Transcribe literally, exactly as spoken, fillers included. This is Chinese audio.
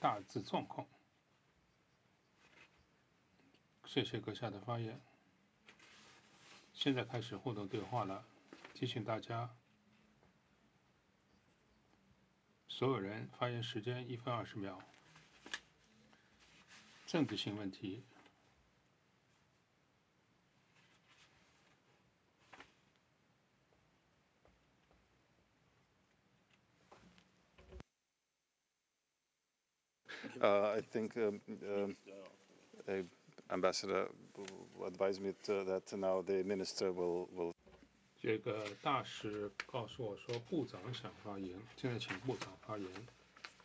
大致状况。谢谢阁下的发言。现在开始互动对话了，提醒大家，所有人发言时间一分二十秒。政治性问题。 Uh, I think um, um, uh, Ambassador advised me to, that now the minister will will. 这个大使告诉我说，部长想发言，现在请部长发言。